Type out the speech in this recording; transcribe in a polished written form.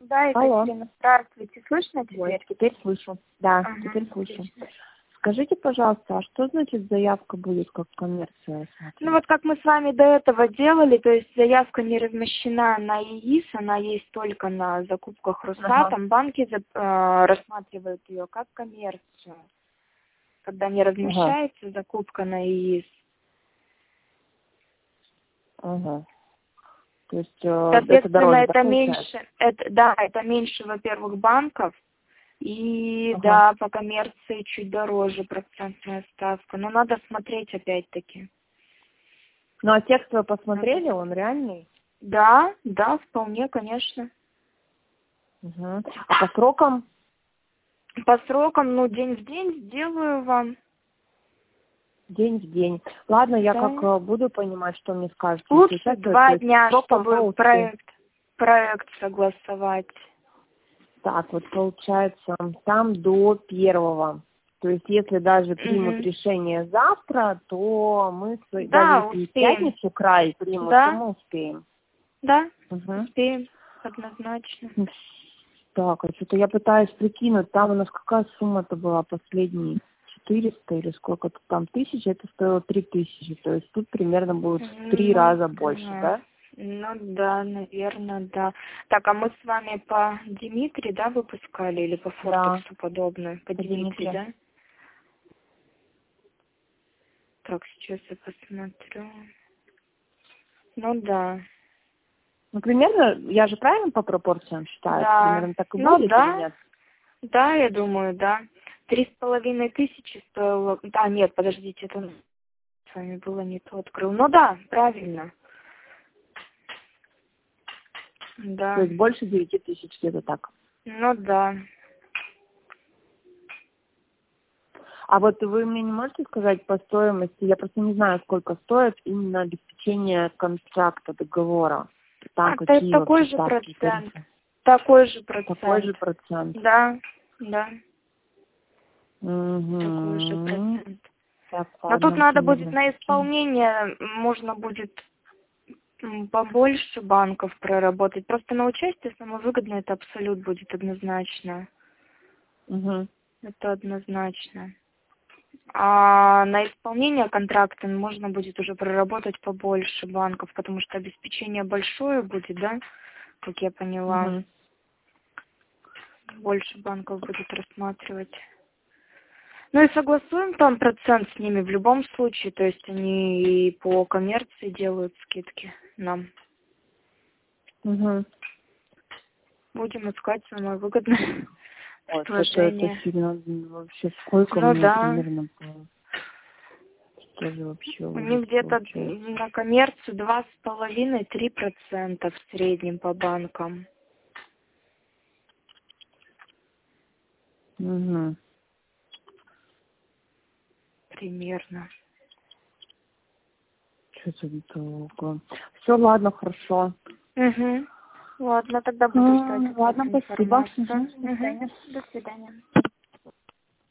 Да, Алло. Екатерина, здравствуйте. Слышно теперь? Вот, теперь слышу. Да, Ага, теперь слышу. отлично. Скажите, пожалуйста, а что значит заявка будет как коммерция? Ну вот как мы с вами до этого делали, то есть заявка не размещена на ЕИС, она есть только на закупках Росатом. Ага. Банки рассматривают ее как коммерцию, когда не Ага. размещается закупка на ЕИС. Ага. То есть это Соответственно, дороже, да, это получается? меньше, это меньше, во-первых, банков, и Ага. да, по коммерции чуть дороже процентная ставка. Но надо смотреть опять-таки. Ну а текст вы Надо посмотрели, он смотреть. реальный? Да, да, вполне, конечно. Угу. А по срокам? По срокам, ну, день в день сделаю вам. День в день. Ладно, я Да. как буду понимать, что мне скажете, если Лучше участвовать, то 2 есть дня, сроком по чтобы успею. проект согласовать. Так, вот получается, там до 1-го. То есть, если даже примут Угу. решение завтра, то мы, даже Да, если и в успеем. пятницу край примут, то Да, мы успеем. да, Угу. успеем, однозначно. Так, а что-то я пытаюсь прикинуть, там у нас какая сумма-то была последней? 400 или сколько-то там тысяч, это стоило 3000, то есть тут примерно будет в 3 Ну, раза больше, да. да? Ну да, наверное, да. Так, а мы с вами по Димитри, да, выпускали или по Да, Фортексу подобное? По Димитри, Дмитрий. да? Так, сейчас я посмотрю. Ну да. Ну, примерно, я же правильно по пропорциям считаю, Да. примерно так и Ну будет или да. нет? Да, я думаю, да. 3500 стоило. Да, нет, подождите, это с вами было не то открыл. Ну да, правильно. То Да. есть больше 9000 где-то так. Ну да. А вот вы мне не можете сказать по стоимости, я просто не знаю, сколько стоит именно обеспечение контракта, договора. Там Это какие такой вообще же ставки и процент. тарифы? Такой же Такой же процент. процент. Да, да, такой же Угу. процент. Так, Но тут ладно, надо будет примерно на прикинь. исполнение, можно будет побольше банков проработать. Просто на участие самое выгодное, это абсолют будет однозначно. Угу. Это однозначно. А на исполнение контракта можно будет уже проработать побольше банков, потому что обеспечение большое будет, да, как я поняла. Угу. Больше банков будет рассматривать. Ну и согласуем там процент с ними в любом случае, то есть они и по коммерции делают скидки нам. Угу. Будем искать самое выгодное Ой, что-то это предложение. сильно вообще сколько Ну мне да, примерно по... Что же вообще у ужас них где-то получается? на коммерцию 2,5–3% в среднем по банкам. Угу. Примерно. Что-то долго. Все, ладно, хорошо. Угу. Ладно, тогда буду ждать от вас Ладно, спасибо. информацию. Угу. До Угу. свидания. До свидания.